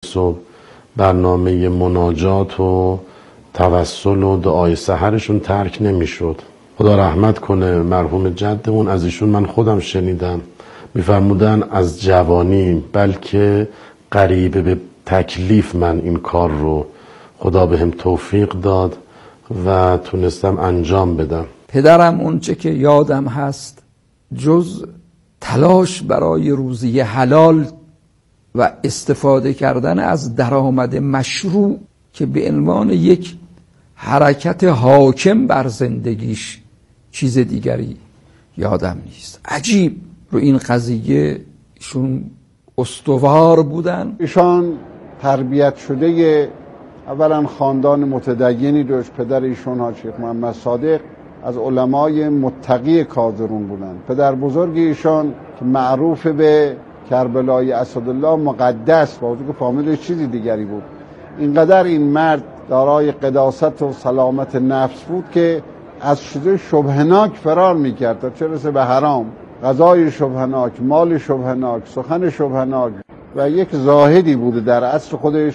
صبح برنامه مناجات و توسل و دعای سحرشون ترک نمیشد. خدا رحمت کنه مرحوم جدمون، از ایشون من خودم شنیدم، میفرمودن از جوانی بلکه قریب به تکلیف من این کار رو خدا بهم توفیق داد و تونستم انجام بدم. پدرم اونچه که یادم هست جز تلاش برای روزی حلال و استفاده کردن از درآمد مشروع که به عنوان یک حرکت حاکم بر زندگیش، چیز دیگری یادم نیست. عجیب رو این قضیه ایشون استوار بودن. ایشان تربیت شده اولا خاندان متدینی داشت. پدر ایشون حاج شیخ محمد صادق از علمای متقی کازرون بودند. پدر بزرگ ایشان که معروف به کربلای اسدالله مقدس، با وجود که فامیلش چیزی دیگری بود، اینقدر این مرد دارای قداست و سلامت نفس بود که از چیزای شبهناک فرار میکرد تا چه رسه به حرام، غذای شبهناک، مال شبهناک، سخن شبهناک، و یک زاهدی بوده در عصر خودش.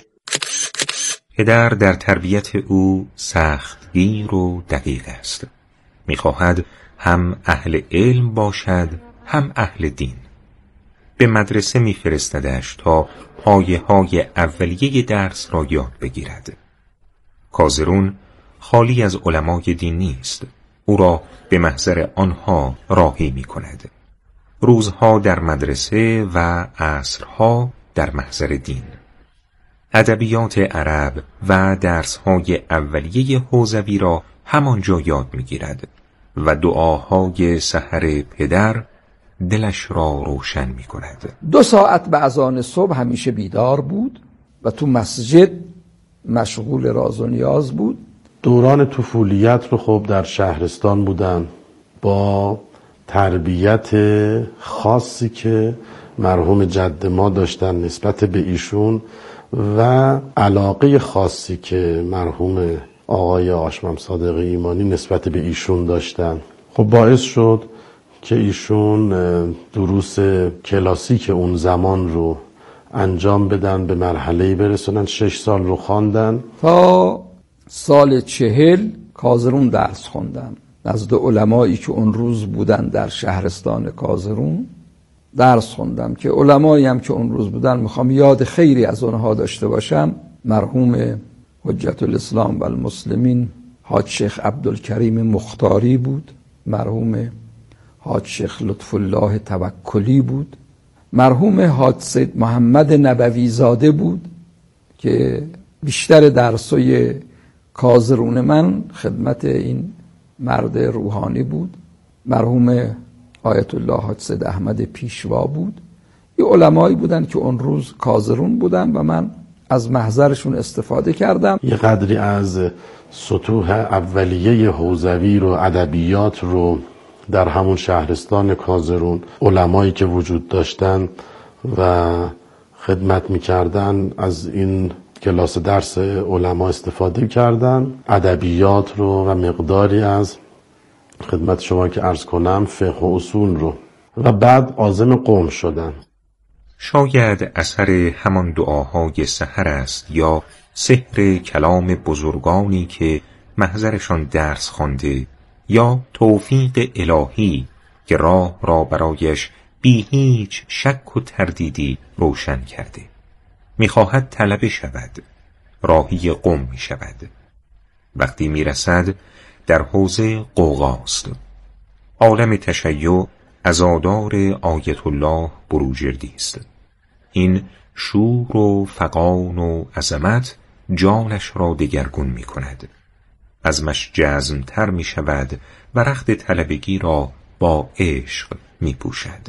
پدر در تربیت او سختگیر و دقیق است. میخواهد هم اهل علم باشد هم اهل دین. به مدرسه میفرستدش تا پایه‌های اولیه درس را یاد بگیرد. کازرون خالی از علمای دین نیست. او را به محضر آنها راهی می‌کند. روزها در مدرسه و عصرها در محضر دین. ادبیات عرب و درس‌های اولیه حوزوی را همانجا یاد می‌گیرد و دعاهای سحر پدر دلش را روشن می‌کند. 2 ساعت به اذان صبح همیشه بیدار بود و تو مسجد مشغول راز و نیاز بود. دوران طفولیت رو خب در شهرستان بودن با تربیت خاصی که مرحوم جد ما داشتن نسبت به ایشون و علاقه خاصی که مرحوم آقای آشمم صادق ایمانی نسبت به ایشون داشتن، خب باعث شد که ایشون دروس کلاسیک اون زمان رو انجام بدن، به مرحله‌ای برسونن. 6 سال رو خواندن. تا سال 40 کازرون درس خوندم نزد علمایی که اون روز بودن در شهرستان کازرون. درس خوندم که علمایی هم که اون روز بودن میخوام یاد خیری از اونها داشته باشم. مرحوم حجت الاسلام و المسلمین حاج شیخ عبدالکریم مختاری بود، مرحوم حاج شیخ لطف الله توکلی بود، مرحوم حاج سید محمد نبوی زاده بود که بیشتر درسای کازرون من خدمت این مرد روحانی بود. مرحوم آیت الله حاج سید احمد پیشوا بود. این علمایی بودن که اون روز کازرون بودن و من از محضرشون استفاده کردم. یه قدری از سطوح اولیه حوزوی رو، ادبیات رو در همون شهرستان کازرون علمایی که وجود داشتن و خدمت میکردن از این کلاس درس علما استفاده کردن. ادبیات رو و مقداری از خدمت شما که عرض کنم فقه و اصول رو، و بعد عازم قم شدن. شاید اثر همان دعاهای سحر است یا سحر کلام بزرگانی که محضرشان درس خوانده، یا توفیق الهی که راه را برایش بی هیچ شک و تردیدی روشن کرده. میخواهد طلبه شود، راهی قم می شود. وقتی میرسد در حوزه قوقاست. عالم تشیع عزادار آیت الله بروجردی است. این شور و فغان و عظمت جانش را دگرگون می کند. عزمش جزم‌تر می شود و رخت طلبگی را با عشق می پوشد.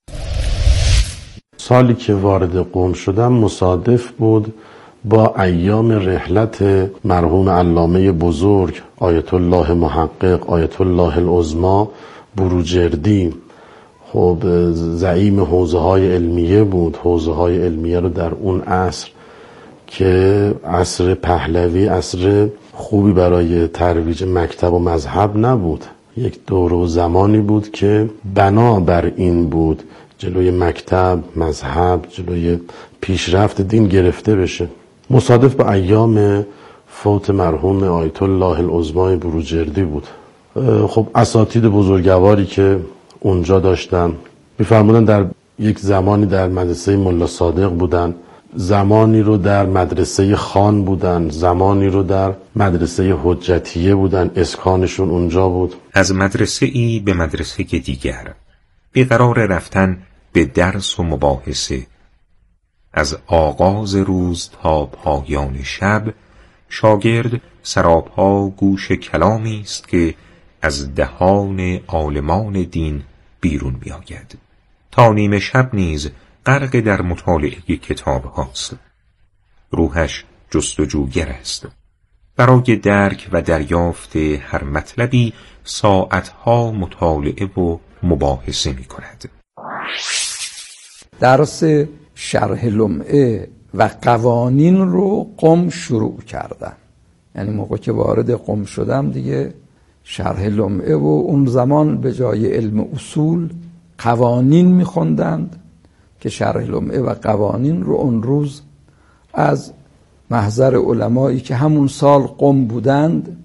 سالی که وارد قم شدم مصادف بود با ایام رحلت مرحوم علامه بزرگ آیت الله محقق آیت الله العظمی بروجردی. خب زعیم حوزه های علمیه بود. حوزه های علمیه رو در اون عصر که عصر پهلوی عصر خوبی برای ترویج مکتب و مذهب نبود. یک دور و زمانی بود که بنا بر این بود جلوی مکتب، مذهب، جلوی پیشرفت دین گرفته بشه. مصادف به ایام فوت مرحوم آیت الله العظما بروجردی بود. خب اساتید بزرگواری که اونجا داشتن میفرمودن در یک زمانی در مدرسه ملا صادق بودن، زمانی رو در مدرسه خان بودن، زمانی رو در مدرسه حجتیه بودن، اسکانشون اونجا بود. از مدرسه ای به مدرسه دیگر بیقرار رفتن به درس و مباحثه. از آغاز روز تا پایان شب شاگرد سراپا گوش کلامی است که از دهان عالمان دین بیرون می‌آید. تا نیمه شب نیز غرق در مطالعه کتاب هاست. روحش جستجوگر است. برای درک و دریافت هر مطلبی ساعتها مطالعه و مباحثه می کند. درس شرح لمعه و قوانین رو قم شروع کردن. یعنی موقع که وارد قم شدم دیگه شرح لمعه و اون زمان به جای علم اصول قوانین میخوندند که شرح لمعه و قوانین رو اون روز از محضر علمایی که همون سال قم بودند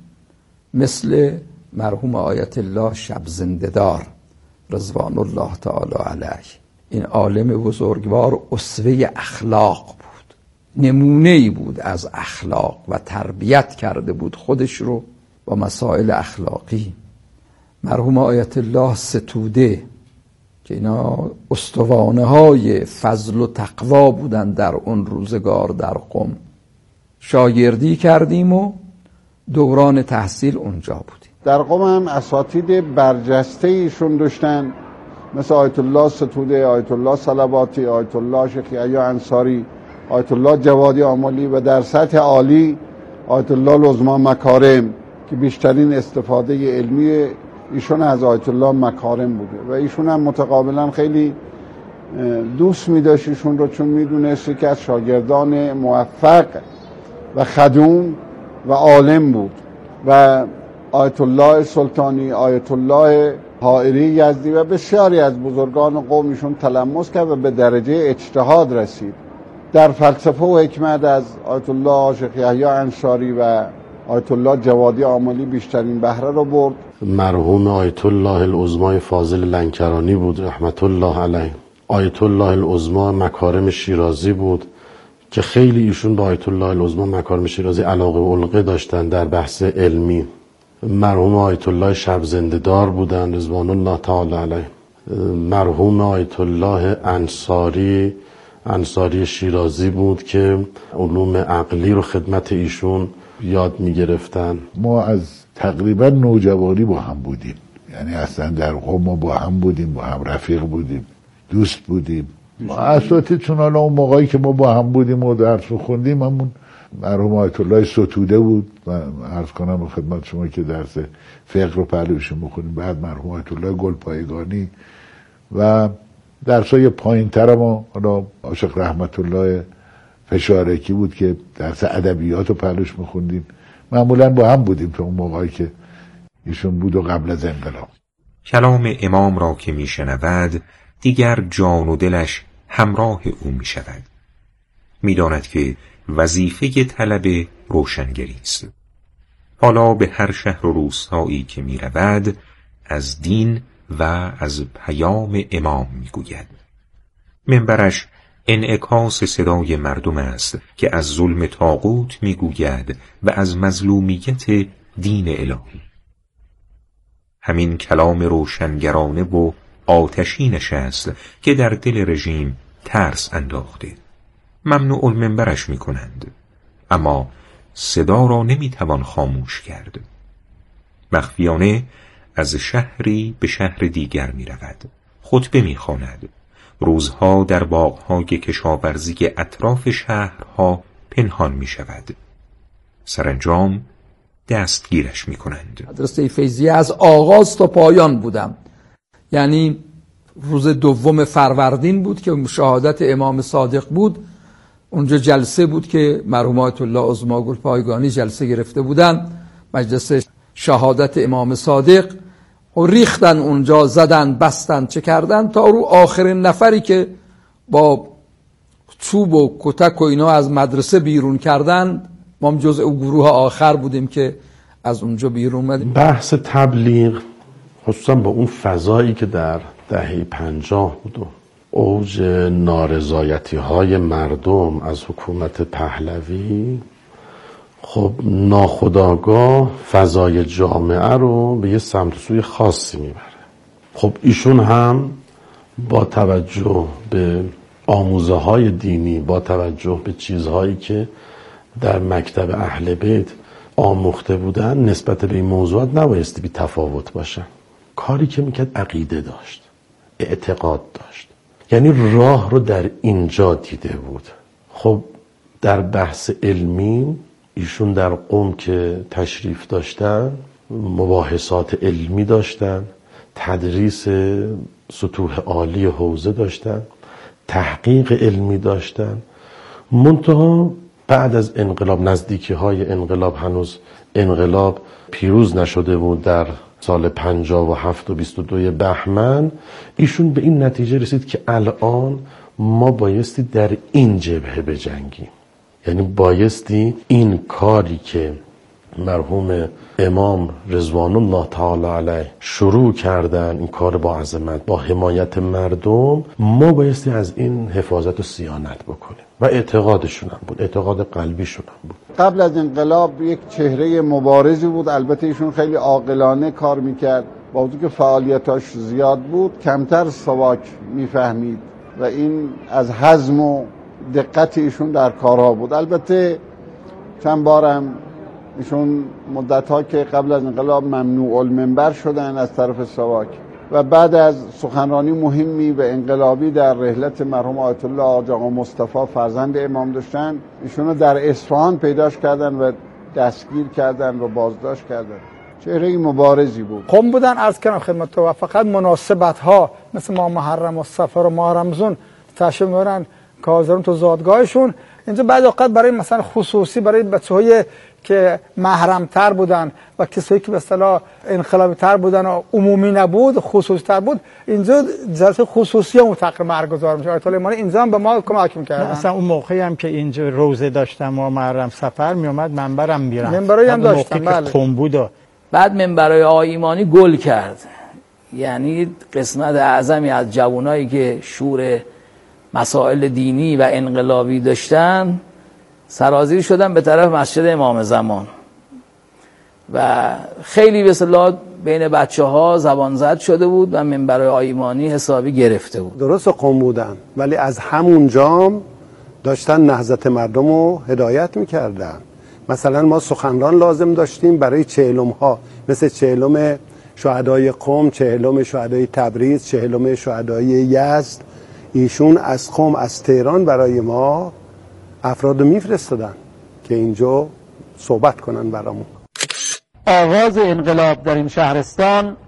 مثل مرحوم آیت الله شبزنده‌دار رضوان الله تعالی علیه، این عالم بزرگوار اسوه اخلاق بود، نمونه‌ای بود از اخلاق و تربیت کرده بود خودش رو با مسائل اخلاقی. مرحوم آیت الله ستوده که اینا استوانه های فضل و تقوا بودن در اون روزگار در قم، شاگردی کردیم و دوران تحصیل اونجا بودیم. در قم هم اساتید برجسته ایشون داشتن، مثل آیت الله ستوده، آیت الله صلواتی، آیت الله شیخ یحیی انصاری، آیت الله جوادی آملی و در سطح عالی آیت الله العظما مکارم که بیشترین استفاده علمی ایشون از آیت الله مکارم بوده و ایشون هم متقابلا خیلی دوست می داشت ایشون رو، چون می دونست که از شاگردان موفق و خدوم و عالم بود. و آیت الله سلطانی، آیت الله حائری یزدی و بسیاری از بزرگان قوم ایشون تلمس کرد و به درجه اجتهاد رسید. در فلسفه و حکمت از آیت الله شیخ یحیی انصاری و آیت الله جوادی آملی بیشترین بهره رو برد. مرحوم آیت الله العظما فاضل لنکرانی بود رحمت الله علیه. آیت الله العظما مکارم شیرازی بود که خیلی ایشون با آیت الله العظما مکارم شیرازی علاقه و علقه داشتن در بحث علمی. مرحوم آیت الله شبزنده‌دار بودن رضوان الله تعالی علیه. مرحوم آیت الله انصاری شیرازی بود که علوم عقلی رو خدمت ایشون یاد می گرفتن. ما از تقریبا نوجوانی با هم بودیم، یعنی اصلا در قم ما با هم بودیم، با هم رفیق بودیم، دوست بودیم. اساتید چون حالا اون موقعی که ما با هم بودیم و درس خوندیم، همون مرحوم آیت الله ستوده بود. من عرض کنم به خدمت شما که درس فقه رو پهلویشون بخونیم، بعد مرحوم آیت الله گلپایگانی و درسای پایین‌تر ما حالا عاشق رحمت الله فشارکی بود که درس ادبیات رو پهلوش میخوندیم. معمولا با هم بودیم تا اون موقعی که ایشون بود و قبل از انقلاب. کلام امام را که میشنود دیگر جان و دلش همراه او میشود. میداند که وظیفه طلب روشنگری است. حالا به هر شهر و روستایی که میرود از دین و از پیام امام میگوید. منبرش انعکاس صدای مردم است که از ظلم طاغوت میگوید و از مظلومیت دین الهی. همین کلام روشنگرانه و آتشینش است که در دل رژیم ترس انداخته. ممنوع المنبرش میکنند، اما صدا را نمیتوان خاموش کرد. مخفیانه از شهری به شهر دیگر میرود، خطبه میخواند. روزها در باغ‌های کشاورزی اطراف شهرها پنهان میشود. سرانجام دستگیرش میکنند. مدرسه فیضیه از آغاز تا پایان بودم، یعنی روز دوم فروردین بود که شهادت امام صادق بود. اونجا جلسه بود که مرحوم آیت الله عظما گلپایگانی جلسه گرفته بودن، مجلس شهادت امام صادق، و ریختن اونجا، زدن، بستن، چه کردن تا رو آخرین نفری که با چوب و کتک و اینا از مدرسه بیرون کردن، ما هم جزء گروه آخر بودیم که از اونجا بیرون اومدیم. بحث تبلیغ خصوصا با اون فضایی که در دهه 50 بود و اوج نارضایتی های مردم از حکومت پهلوی، خب ناخودآگاه فضای جامعه رو به یه سمت و سوی خاصی میبره. خب ایشون هم با توجه به آموزه های دینی، با توجه به چیزهایی که در مکتب اهل بیت آموخته بودن، نسبت به این موضوعات نبایستی بی تفاوت باشن. کاری که میکرد عقیده داشت، اعتقاد داشت، یعنی راه رو در اینجا دیده بود. خب در بحث علمی ایشون در قم که تشریف داشتن مباحثات علمی داشتن، تدریس سطوح عالی حوزه داشتن، تحقیق علمی داشتن. منتها بعد از انقلاب، نزدیکی های انقلاب، هنوز انقلاب پیروز نشده بود، در سال 57 و 22 بهمن ایشون به این نتیجه رسید که الان ما بایستی در این جبهه بجنگیم. یعنی بایستی این کاری که مرحوم امام رضوان الله تعالی علیه شروع کردن، این کار با عظمت، با حمایت مردم، ما بایستی از این حفاظت و صیانت بکنیم. و اعتقادشون هم بود، اعتقاد قلبیشون هم بود. قبل از انقلاب یک چهره مبارزی بود، البته ایشون خیلی عاقلانه کار میکرد، با وجود که فعالیتاش زیاد بود کمتر سواک میفهمید و این از حزم و دقت ایشون در کارها بود. البته چند بارم ایشون مدت‌ها که قبل از انقلاب ممنوع المنبر شدن از طرف سواک و بعد از سخنرانی مهمی و انقلابی در رحلت مرحوم آیت الله حاج آقا مصطفی فرزند امام داشتن، ایشونو در اصفهان پیداش کردن و دستگیر کردن و بازداشت کردن. چهره مبارزی بود. قم بودن، عرض کردم خدمت تو، و فقط مناسبت‌ها مثل ما محرم و صفر و ماه رمضان تشریف می‌برن کازرون تو زادگاهشون. اینجا بعد اوقات برای مثلا خصوصی برای بچه‌های که محرم‌تر بودن و کسایی که به اصطلاح انقلابی‌تر بودن و عمومی نبود، خصوصی‌تر بود، اینجا جلسه خصوصی هم تقریبا برگزار میشه. آیت الله امانی اینجا هم به ما کمک می‌کردن. اصلا اون موقعی هم که اینجا روزه داشتم و محرم سفر میومد منبرم میرفت. منبرایی هم داشتم، بله. قم بود. بعد منبرای آقای ایمانی گل کرد. یعنی قسمت اعظمی از جوانایی که شور مسائل دینی و انقلابی داشتن سرازیر شدن به طرف مسجد امام زمان و خیلی به اصطلاح بین بچه‌ها زبان زد شده بود و منبر آیمانی حسابی گرفته بود. درست قم بودن ولی از همون جام داشتن نهضت مردم رو هدایت میکردن. مثلا ما سخنران لازم داشتیم برای چهلم ها، مثل چهلم شهدای قم، چهلم شهدای تبریز، چهلم شهدای یزد. ایشون از قم، از تهران برای ما افراد میفرستادن که اینجا صحبت کنن برامون. آغاز انقلاب در این شهرستان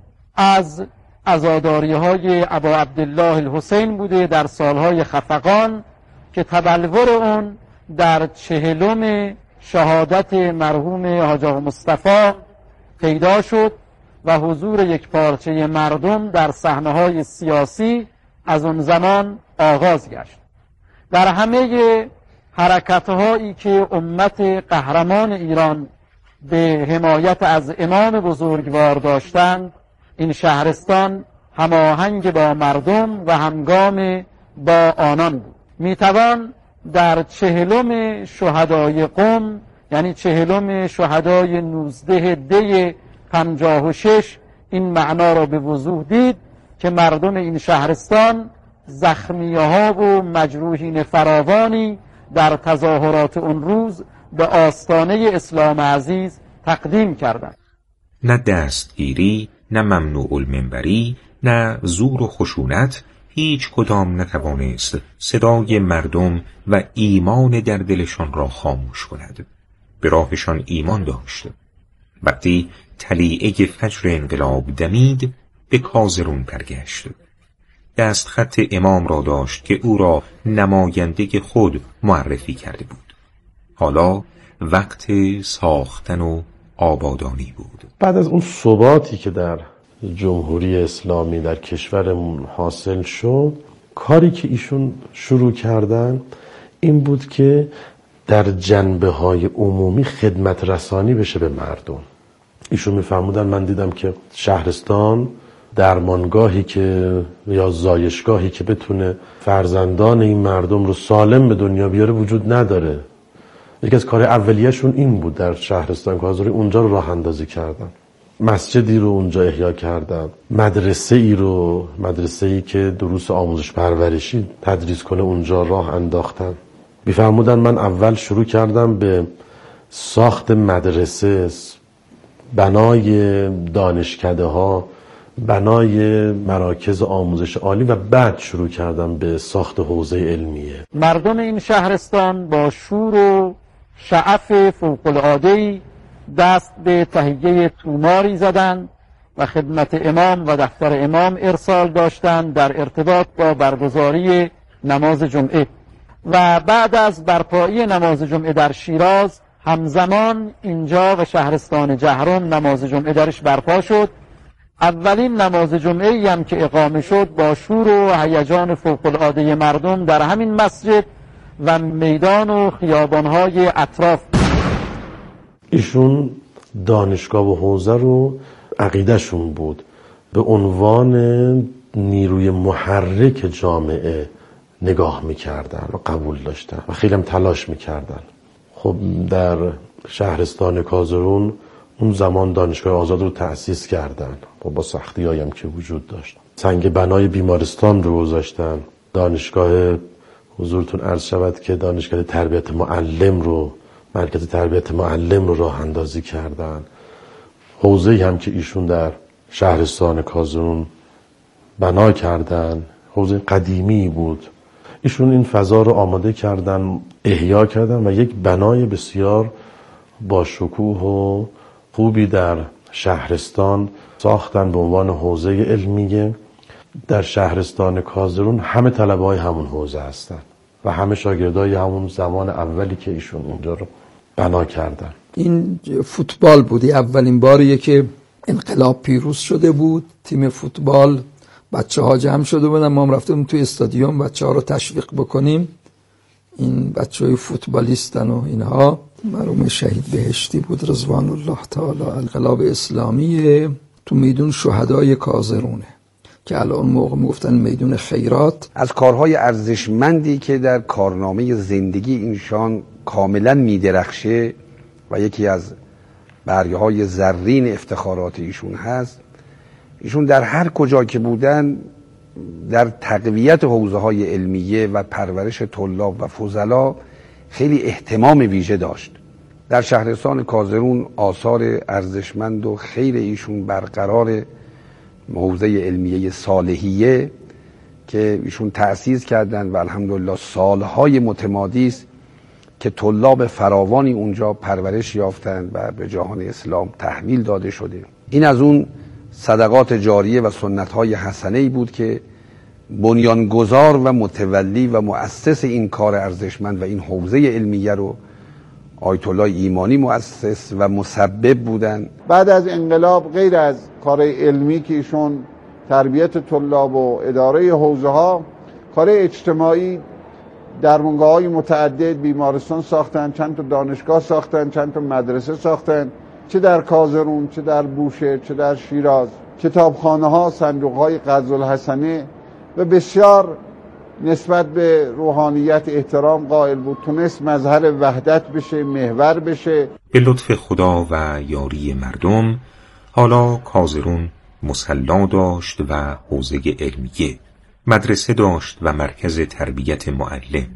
از عزاداری‌های ابا عبدالله الحسین بوده در سالهای خفقان که تبلور اون در 40 شهادت مرحوم حاج آقا مصطفی پیدا شد و حضور یک پارچه مردم در صحنه‌های سیاسی از اون زمان آغاز گشت. در همه حرکت‌هایی که امت قهرمان ایران به حمایت از امام بزرگوار داشتند، این شهرستان هماهنگ با مردم و همگام با آنان بود. میتوان در 40 شهدای قم، یعنی 40 شهدای 19 دی 56 این معنا را به وضوح دید که مردم این شهرستان زخمی‌ها و مجروحین فراوانی در تظاهرات اون روز به آستانه اسلام عزیز تقدیم کردند. نه دستگیری، نه ممنوع المنبری، نه زور و خشونت، هیچ کدام نتوانست صدای مردم و ایمان در دلشان را خاموش کند. به راهشان ایمان داشت. وقتی طلیعه فجر انقلاب دمید، به کازرون برگشت. دستخط امام را داشت که او را نماینده خود معرفی کرده بود. حالا وقت ساختن و آبادانی بود. بعد از اون ثباتی که در جمهوری اسلامی در کشورمون حاصل شد، کاری که ایشون شروع کردن این بود که در جنبه های عمومی خدمت رسانی بشه به مردم. ایشون میفرمودن من دیدم که شهرستان درمانگاهی که یا زایشگاهی که بتونه فرزندان این مردم رو سالم به دنیا بیاره وجود نداره. یکی از کار اولیه‌شون این بود در شهرستان کازرون، اونجا رو راه اندازی کردن. مسجدی رو اونجا احیا کردن، مدرسه‌ای که دروس آموزش پرورشی تدریس کنه اونجا راه انداختن. میفرمودن من اول شروع کردم به ساخت مدرسه، بنای دانشکده ها، بنای مراکز آموزش عالی و بعد شروع کردم به ساخت حوزه علمیه. مردم این شهرستان با شور و شعف فوق‌العاده‌ای دست به تهیه توماری زدند و خدمت امام و دفتر امام ارسال داشتند در ارتباط با برگزاری نماز جمعه. و بعد از برپایی نماز جمعه در شیراز همزمان اینجا و شهرستان جهرم نماز جمعه درش برپا شد. اولین نماز جمعه هم که اقامه شد با شور و هیجان فوق‌العاده مردم در همین مسجد و میدان و خیابان‌های اطراف. ایشون دانشگاه و حوزه رو عقیدهشون بود به عنوان نیروی محرک جامعه نگاه میکردن و قبول داشتن و خیلی هم تلاش میکردن. خب در شهرستان کازرون اون زمان دانشگاه آزاد رو تأسیس کردن با سختی هایم که وجود داشت. سنگ بنای بیمارستان رو گذاشتن. دانشگاه حضورتون عرض شود که دانشگاه تربیت معلم رو، مرکز تربیت معلم رو راه اندازی کردن. حوزه‌ای هم که ایشون در شهرستان کازرون بنا کردن حوزه قدیمی بود. ایشون این فضا رو آماده کردن، احیا کردن و یک بنای بسیار با شکوه و خوبی در شهرستان ساختن به عنوان حوزه علمیه. در شهرستان کازرون همه طلبه‌های همون حوزه هستن و همه شاگردای همون زمان اولی که ایشون اونجا رو بنا کردن. این فوتبال بودی اولین باریه که انقلاب پیروز شده بود. تیم فوتبال بچه‌ها جمع شده بودن، ما هم رفتیم توی استادیوم بچه‌ها رو تشویق بکنیم. این بچه‌های فوتبالیستن و اینها. مرحوم شهید بهشتی بود رضوان الله تعالی. انقلاب اسلامی تو میدون شهدای کازرونه که الان موقع میگفتن میدون خیرات. از کارهای ارزشمندی که در کارنامه زندگی اینشان کاملا میدرخشه و یکی از برگه‌های زرین افتخارات ایشون هست، ایشون در هر کجا که بودن در تقویت حوزه‌های علمیه و پرورش طلاب و فضلا خیلی اهتمام ویژه داشت. در شهرستان کازرون آثار ارزشمند و خیر ایشون برقرار حوزه علمیه صالحیه که ایشون تأسیس کردند و الحمدلله سالهای متمادی است که طلاب فراوانی اونجا پرورش یافتند و به جهان اسلام تحویل داده شده. این از اون صدقات جاریه و سنت‌های حسنه‌ای بود که بنیانگذار و متولی و مؤسس این کار ارزشمند و این حوزه علمیه رو آیت الله ایمانی مؤسس و مسبب بودن. بعد از انقلاب غیر از کار علمی که ایشون تربیت طلاب و اداره حوزه ها، کار اجتماعی درمانگاه‌های متعدد، بیمارستان ساختن، چند تا دانشگاه ساختن، چند تا مدرسه ساختن، چه در کازرون، چه در بوشهر، چه در شیراز. کتابخانه ها، صندوق های قرض‌الحسنه و بسیار نسبت به روحانیت احترام قائل بود. تونست مظهر وحدت بشه، محور بشه. به لطف خدا و یاری مردم حالا کازرون مصلی داشت و حوزه علمیه، مدرسه داشت و مرکز تربیت معلم،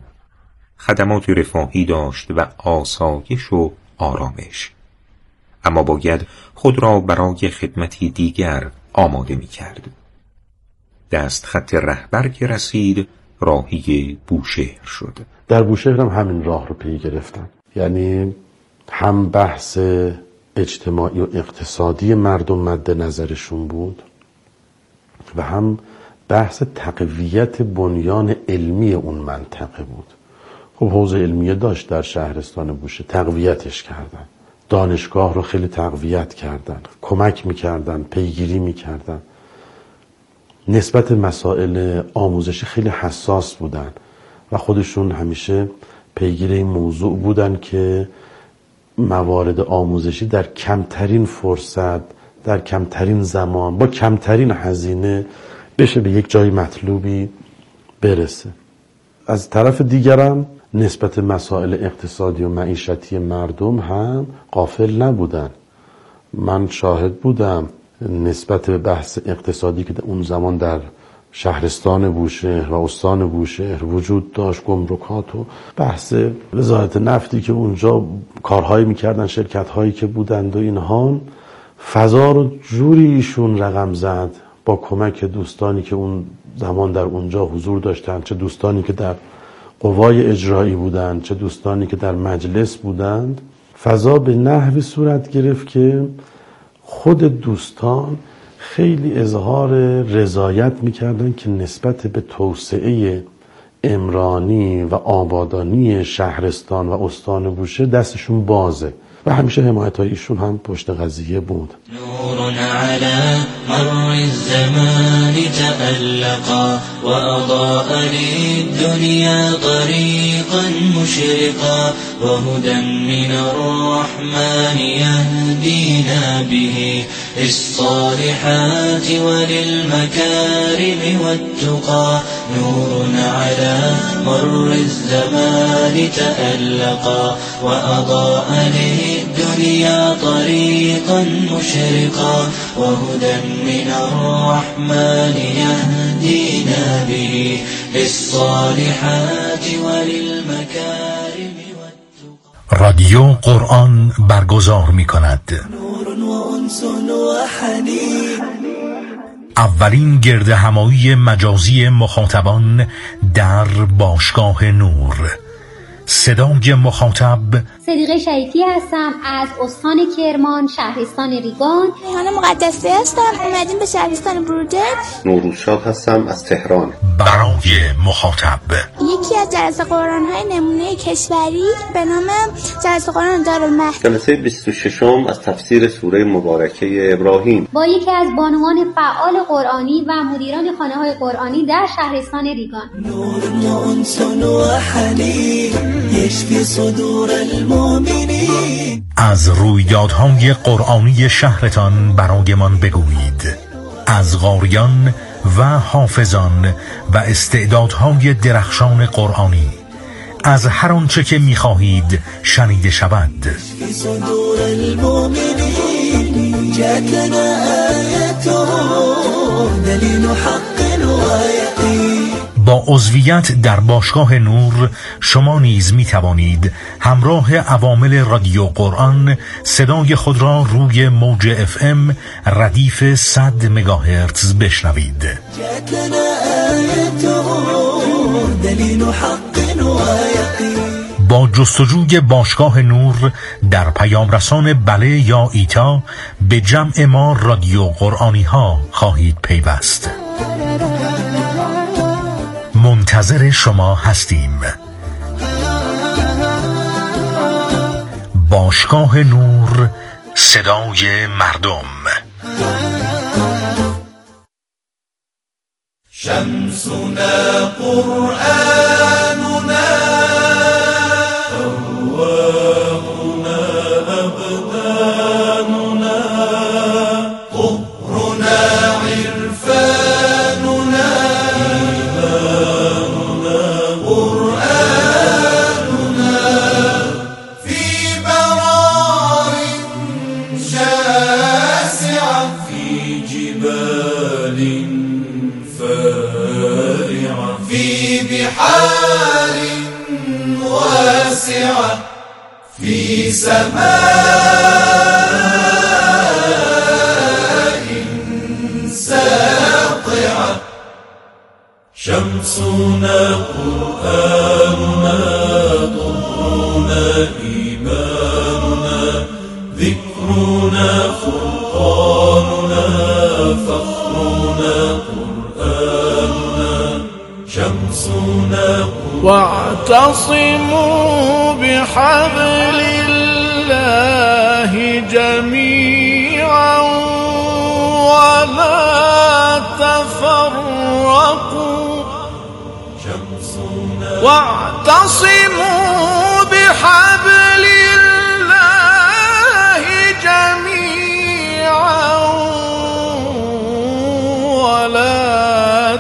خدمات رفاهی داشت و آسایش و آرامش. اما باید خود را برای خدمتی دیگر آماده می کرد. دست خط رهبر که رسید راهی بوشهر شد. در بوشهر هم همین راه رو پی گرفتن. یعنی هم بحث اجتماعی و اقتصادی مردم مد نظرشون بود و هم بحث تقویت بنیان علمی اون منطقه بود. خب حوزه علمیه داشت در شهرستان بوشهر، تقویتش کردن. دانشگاه رو خیلی تقویت کردن، کمک میکردن، پیگیری میکردن. نسبت مسائل آموزشی خیلی حساس بودن و خودشون همیشه پیگیر این موضوع بودن که موارد آموزشی در کمترین فرصت، در کمترین زمان، با کمترین هزینه بشه به یک جای مطلوبی برسه. از طرف دیگرم نسبت مسائل اقتصادی و معیشتی مردم هم غافل نبودن. من شاهد بودم نسبت به بحث اقتصادی که اون زمان در شهرستان بوشهر و استان بوشهر وجود داشت، گمرکات و بحث وزارت نفتی که اونجا کارهایی میکردن، شرکت‌هایی که بودند و اینها، فضا رو جوری ایشون رقم زد با کمک دوستانی که اون زمان در اونجا حضور داشتند، چه دوستانی که در قوای اجرایی بودند، چه دوستانی که در مجلس بودند. فضا به نحوی صورت گرفت که خود دوستان خیلی اظهار رضایت میکردن که نسبت به توسعه عمرانی و آبادانی شهرستان و استان بوشهر دستشون بازه و همیشه حمایت‌های ایشون هم پشت قضیه بود. نور على مر الزمان تألقا وأضاء للدنيا طريقا مشرقا وهدى من الرحمن يهدينا به للصالحات وللمكارم والتقى نور على مر الزمان تألقا وأضاء للدنيا طريقا مشرقا وهدى من الرحمن يهدينا به للصالحات وللمكارم والتقى. رادیو قرآن برگزار می‌کند نور وأنس وحنين. اولین گرد همایی مجازی مخاطبان در باشگاه نور. صدای مخاطب: صدیقه شریفی هستم از استان کرمان، شهرستان ریگان. ریحانه مقدسی هستم، اومدیم به شهرستان بروجرد. نوروزشاد هستم از تهران. برای مخاطب یکی از جلسه قرآن‌های نمونه کشوری به نام جلسه قرآن دارالمهد، جلسه 26 از تفسیر سوره مبارکه ابراهیم با یکی از بانوان فعال قرآنی و مدیران خانه‌های قرآنی در شهرستان ریگان. نور وأنس وحنين يشفي صدور المؤمنين. از رویدادهای قرآنی شهرتان برایمان بگویید. از قاریان و حافظان و استعدادهای درخشان قرآنی، از هر آنچه که می‌خواهید شنیده شود. في صدور المؤمنين جاءتنا آياته دليل حق ويقين. با عضویت در باشگاه نور شما نیز می توانید همراه عوامل رادیو قرآن صدای خود را روی موج FM ردیف 100 مگاهرتز بشنوید. با جستجوی باشگاه نور در پیام رسان بله یا ایتا به جمع ما رادیو قرآنی ها خواهید پیوست. منتظر شما هستیم. باشگاه نور، صدای مردم. شمسنا قرآننا أرواحنا أبداننا طهرنا عرفاننا إيماننا قرآننا في برار شاسعة في جبال فارعة في بحار واسعة في سماء ساطعة شمسنا قرآننا طهرنا إيماننا ذكرنا فرقاننا فخرنا قرآننا شمسنا واعتصموا بحبل الله جميعا ولا تفرقوا واعتصموا بحبل الله جميعا ولا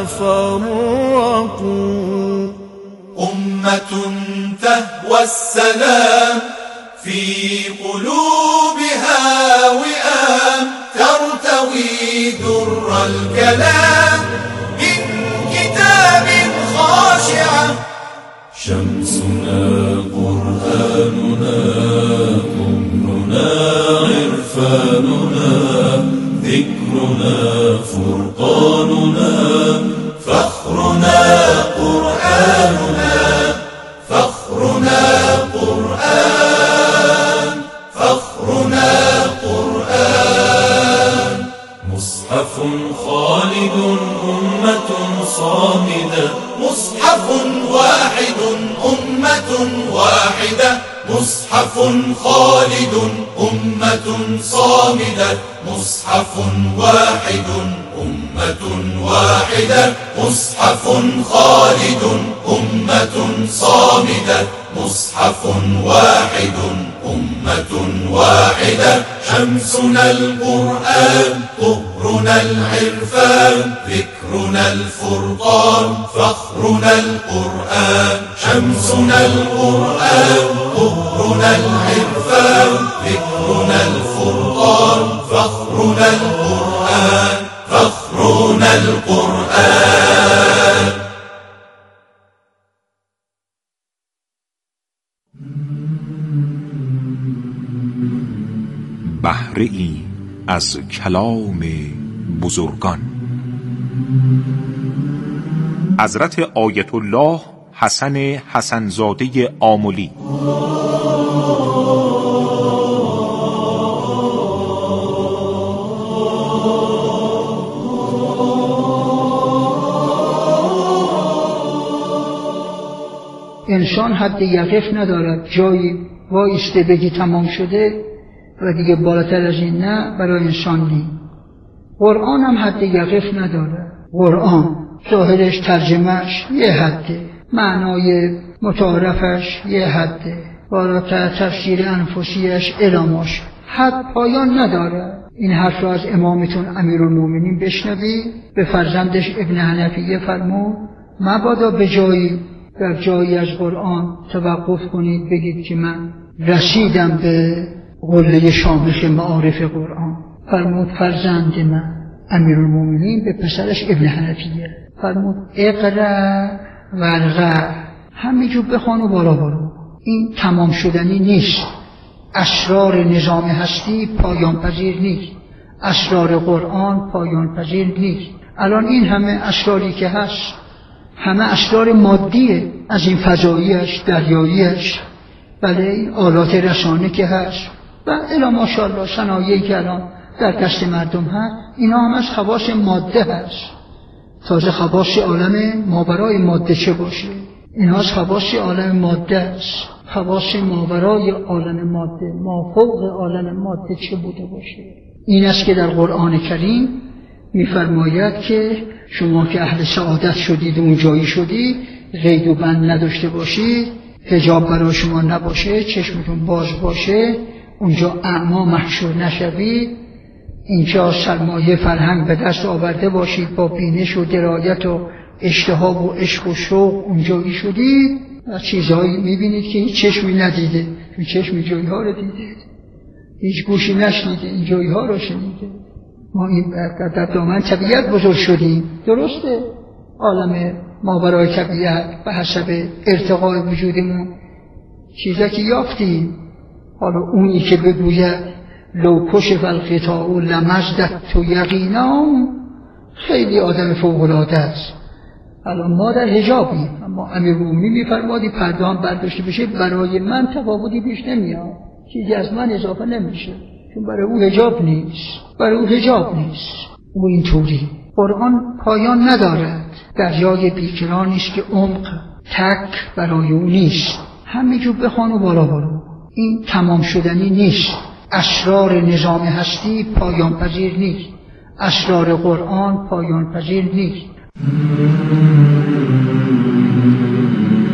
تفرقوا. أمة تهوى السلام في قلوبها وئام، ترتوي در الكلام من كتاب خاشعة. شمسنا قرآننا أمرنا عرفاننا، ذكرنا فرقاننا، فخرنا قرآننا، فخرنا قرآن، فخرنا قرآن. مصحف خالد أمة صامدة، مصحف واحد أمة واحدة، مصحف خالد أمة صامدة، مصحف واحد أمة واحدة، مصحف خالد أمة صامدة، مصحف واحد أمة واحدة. شمسنا القرآن، طهرنا العرفان، ذكرنا الفرقان، فخرنا القرآن. شمسنا القرآن، طهرنا العرفان، ذكرنا الفرقان، فخرنا القرآن، فخرنا القرآن. بهره‌ای از کلام بزرگان. حضرت آیت الله حسن حسنزاده آملی. انسان حد یقف ندارد جایی وایسته بگی تمام شده و دیگه بالاتر از این نه برای انسان نیست. قرآن هم حد یقف نداره. قرآن ظاهرش ترجمهش یه حده، معنای متعارفش یه حده، بالاتر تفسیر انفسیش علاماش حد پایان نداره. این حرف را از امامتون امیرالمومنین بشنوی. به فرزندش ابن حنفیه فرمود مبادا به جایی در جایی از قرآن توقف کنید بگید که من رسیدم به قله شامخ معارف قرآن. فرمود فرزند من امیرالمومنین به پسرش ابن حنفیه فرمود اقرأ ورقه، همینجور بخوان و بالا برو. این تمام شدنی نیست. اسرار نظام هستی پایان پذیر نیست. اسرار قرآن پایان پذیر نیست. الان این همه اسراری که هست همه اسرار مادیه، از این فضاییش، دریاییش، بله این آلات رسانه که هست و الا ماشاءالله صنایعی که الان در دست مردم هست، اینا هم از خواص ماده هست. تازه خواص عالم ماورای ماده چه باشه؟ اینا از خواص عالم ماده است. خواص ماورای عالم ماده، مافوق عالم ماده چه بوده باشه؟ این است که در قرآن کریم می‌فرماید که شما که اهل سعادت شدید و اون جایی شدید، قید و بند نداشته باشید، حجاب برای شما نباشه، چشمتون باز باشه، اونجا اعما محشور نشوید، اینجا سرمایه فرهنگ به دست آورده باشید، با بینش و درایت و اشتهاب و عشق و شوق اونجایی شدید و چیزهایی میبینید که هیچ چشمی ندیده، هیچ چشمی جایی ها رو دیده، هیچ گوشی نشنیده این جایی ها رو شنیده. ما این در دامن طبیعت بزرگ شدیم، درسته عالم ماورای طبیعت به حسب ارتقای وجودمون چیزا که یافتیم. حالا اونی که بگوید لو کشف الغطاء لمزدت یقینا، خیلی آدم فوق‌العاده است. الان ما در حجابیم، اما امیرالمومنین می‌فرماد پرده هم برداشته بشه، برای من تفاوتی پیش نمیاد، چیزی از من اضافه نمیشه، چون برای او حجاب نیست، برای او حجاب نیست. او اینطوری. قرآن پایان ندارد، دریای بیکرانی است که عمق تک برای او نیست. همینجور بخوان و بالا برو. این تمام شدنی نیست. اسرار نظام هستی پایان پذیر نیست. اسرار قرآن پایان پذیر نیست. الرحيم